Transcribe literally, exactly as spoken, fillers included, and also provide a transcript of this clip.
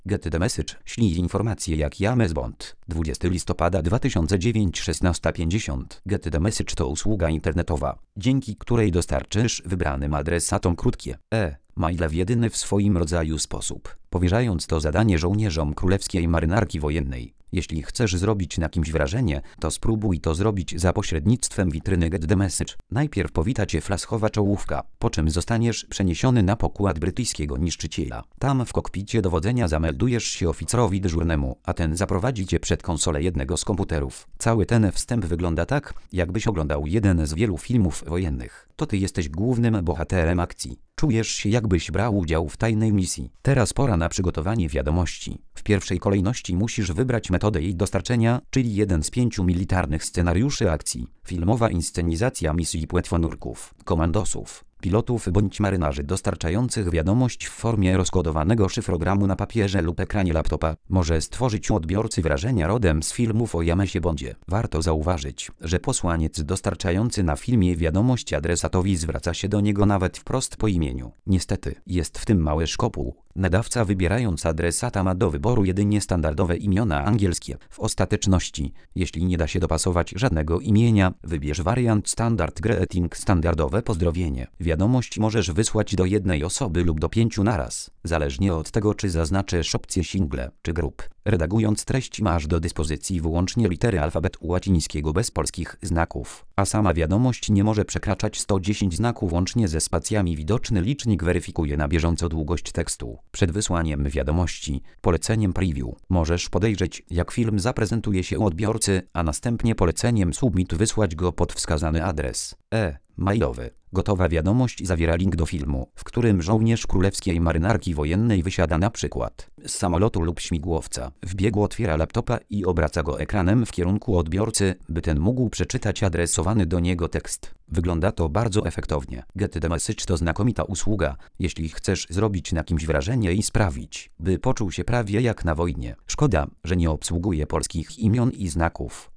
Get the message. Ślij informacje jak James Bond. dwudziestego listopada dwa tysiące dziewiątego, szesnasta pięćdziesiąt. Get the message to usługa internetowa, dzięki której dostarczysz wybranym adresatom krótkie e-maile w jedyny w swoim rodzaju sposób, powierzając to zadanie żołnierzom Królewskiej Marynarki Wojennej. Jeśli chcesz zrobić na kimś wrażenie, to spróbuj to zrobić za pośrednictwem witryny Get the Message. Najpierw powita cię flashowa czołówka, po czym zostaniesz przeniesiony na pokład brytyjskiego niszczyciela. Tam w kokpicie dowodzenia zameldujesz się oficerowi dyżurnemu, a ten zaprowadzi cię przed konsolę jednego z komputerów. Cały ten wstęp wygląda tak, jakbyś oglądał jeden z wielu filmów wojennych. To ty jesteś głównym bohaterem akcji. Czujesz się, jakbyś brał udział w tajnej misji. Teraz pora na przygotowanie wiadomości. W pierwszej kolejności musisz wybrać metodę jej dostarczenia, czyli jeden z pięciu militarnych scenariuszy akcji. Filmowa inscenizacja misji płetwonurków, komandosów, pilotów bądź marynarzy dostarczających wiadomość w formie rozkodowanego szyfrogramu na papierze lub ekranie laptopa może stworzyć u odbiorcy wrażenia rodem z filmów o Jamesie Bondzie. Warto zauważyć, że posłaniec dostarczający na filmie wiadomość adresatowi zwraca się do niego nawet wprost po imieniu. Niestety, jest w tym mały szkopuł. Nadawca, wybierając adresata, ma do wyboru jedynie standardowe imiona angielskie. W ostateczności, jeśli nie da się dopasować żadnego imienia, wybierz wariant standard greeting, standardowe pozdrowienie. Wiadomość możesz wysłać do jednej osoby lub do pięciu naraz, zależnie od tego, czy zaznaczysz opcję single czy group. Redagując treść masz do dyspozycji wyłącznie litery alfabetu łacińskiego bez polskich znaków, a sama wiadomość nie może przekraczać sto dziesięć znaków łącznie ze spacjami. Widoczny licznik weryfikuje na bieżąco długość tekstu. Przed wysłaniem wiadomości, poleceniem preview, możesz podejrzeć, jak film zaprezentuje się u odbiorcy, a następnie poleceniem submit wysłać go pod wskazany adres e-mailowy. Gotowa wiadomość zawiera link do filmu, w którym żołnierz Królewskiej Marynarki Wojennej wysiada na przykład z samolotu lub śmigłowca. W biegu otwiera laptopa i obraca go ekranem w kierunku odbiorcy, by ten mógł przeczytać adresowany do niego tekst. Wygląda to bardzo efektownie. Get the Message to znakomita usługa, jeśli chcesz zrobić na kimś wrażenie i sprawić, by poczuł się prawie jak na wojnie. Szkoda, że nie obsługuje polskich imion i znaków.